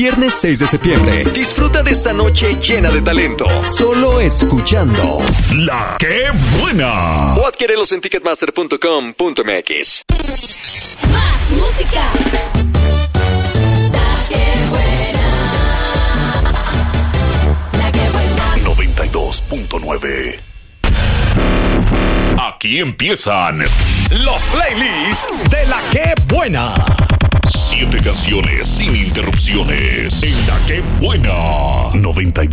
Viernes 6 de septiembre. Disfruta de esta noche llena de talento. Solo escuchando La Que Buena. O adquiérelos en ticketmaster.com.mx. Más música. La Que Buena. La Que Buena. 92.9. Aquí empiezan los playlists de La Que Buena. 7 canciones sin interrupciones en La Que Buena. 92.